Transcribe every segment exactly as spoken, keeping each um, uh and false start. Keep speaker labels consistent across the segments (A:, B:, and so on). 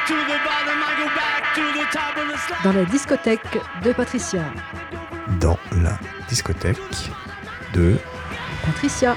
A: Dans la discothèque de Patricia.
B: Dans la discothèque de
A: Patricia.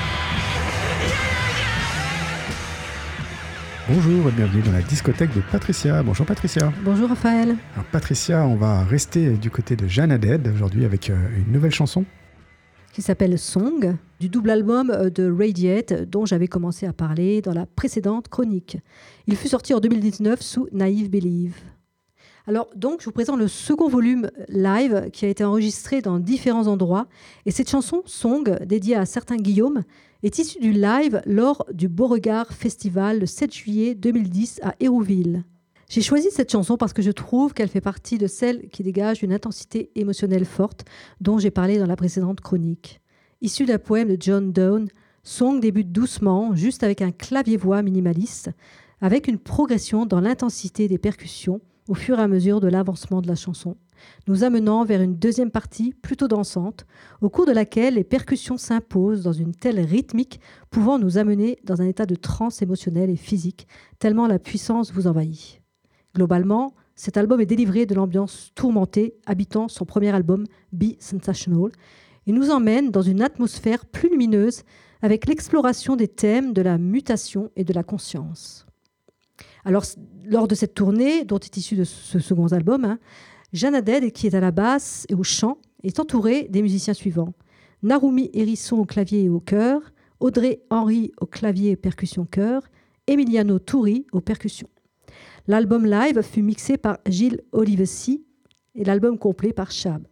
B: Bonjour et bienvenue dans la discothèque de Patricia. Bonjour Patricia.
A: Bonjour Raphaël.
B: Alors Patricia, on va rester du côté de Jeanne Haddad aujourd'hui avec euh, une nouvelle chanson.
A: Qui s'appelle Song, du double album de Radiate dont j'avais commencé à parler dans la précédente chronique. Il fut sorti en deux mille dix-neuf sous Naive Believe. Alors donc, je vous présente le second volume live qui a été enregistré dans différents endroits. Et cette chanson, Song, dédiée à certains Guillaume, est issue du live lors du Beauregard Festival le sept juillet deux mille dix à Hérouville. J'ai choisi cette chanson parce que je trouve qu'elle fait partie de celles qui dégagent une intensité émotionnelle forte dont j'ai parlé dans la précédente chronique. Issue d'un poème de John Donne, Song débute doucement, juste avec un clavier-voix minimaliste, avec une progression dans l'intensité des percussions au fur et à mesure de l'avancement de la chanson, nous amenant vers une deuxième partie plutôt dansante, au cours de laquelle les percussions s'imposent dans une telle rythmique pouvant nous amener dans un état de transe émotionnelle et physique, tellement la puissance vous envahit. Globalement, cet album est délivré de l'ambiance tourmentée habitant son premier album, Be Sensational. Il nous emmène dans une atmosphère plus lumineuse avec l'exploration des thèmes de la mutation et de la conscience. Alors, lors de cette tournée, dont est issu de ce second album, hein, Jeanne Haddad, qui est à la basse et au chant, est entourée des musiciens suivants. Narumi Hérisson au clavier et au chœur, Audrey Henry au clavier et percussion chœur, Emiliano Turri aux percussions. L'album live fut mixé par Gilles Olivesi et l'album complet par Chab.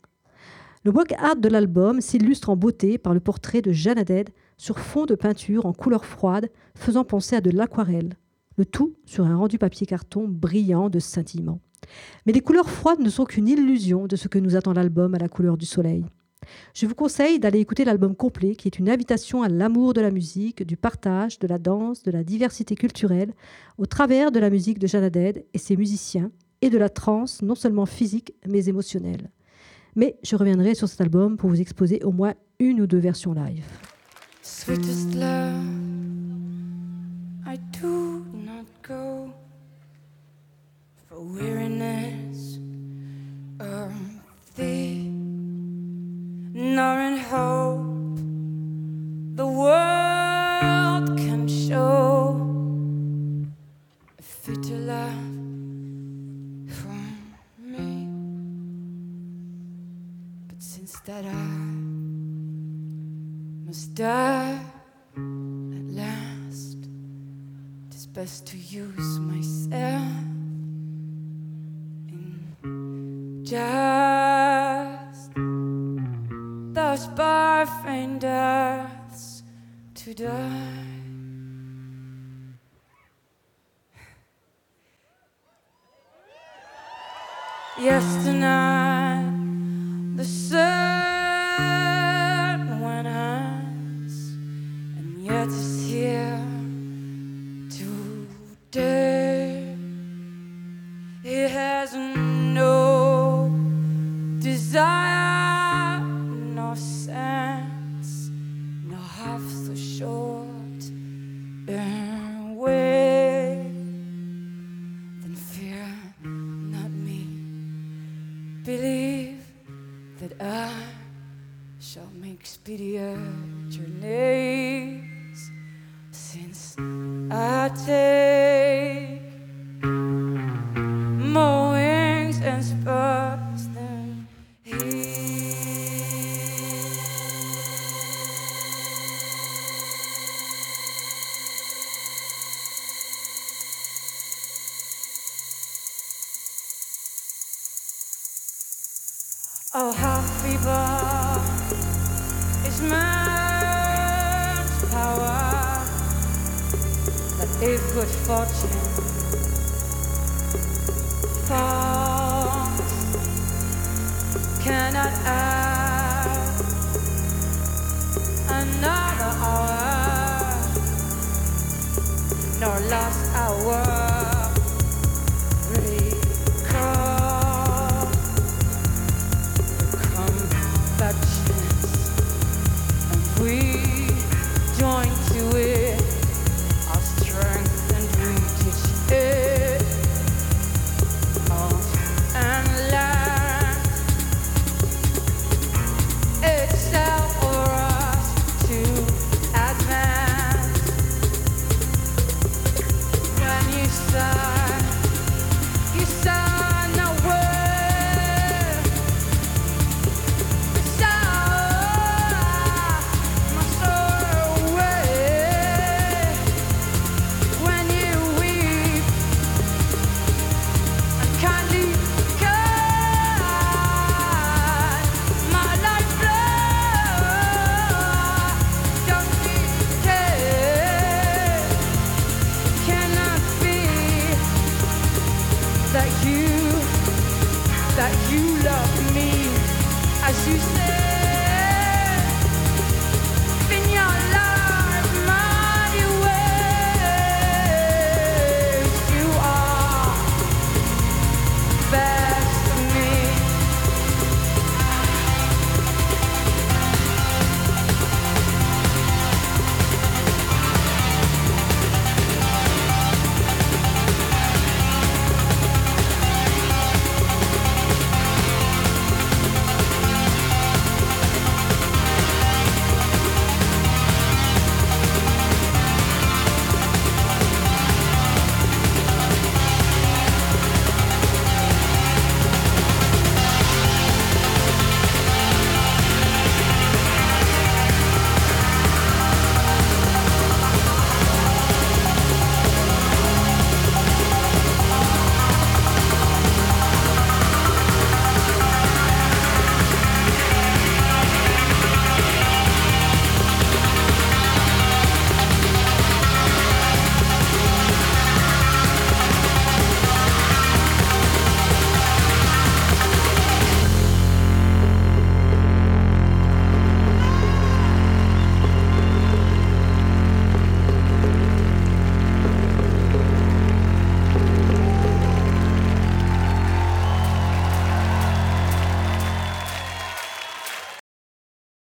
A: Le work art de l'album s'illustre en beauté par le portrait de Jeanne Haddad sur fond de peinture en couleur froide, faisant penser à de l'aquarelle. Le tout sur un rendu papier carton brillant de scintillement. Mais les couleurs froides ne sont qu'une illusion de ce que nous attend l'album à la couleur du soleil. Je vous conseille d'aller écouter l'album complet, qui est une invitation à l'amour de la musique, du partage, de la danse, de la diversité culturelle, au travers de la musique de Jeanne Haddad et ses musiciens, et de la trance non seulement physique, mais émotionnelle. Mais je reviendrai sur cet album pour vous exposer au moins une ou deux versions live.
C: Sweetest love, I do not go for weariness or thee, nor in hope the world can show a fitter love for me. But since that I must die at last, 'tis best to use myself in just those barfine deaths to die. Yesternight the sun went high, and yet is here today. It has no desire, no sense, no half so short a way. Then fear not me, believe that I shall make speedier journeys, since I take more wings and spurs than he. Oh, how feeble is man's power, that if good fortune falls, cannot add another hour, nor last hour.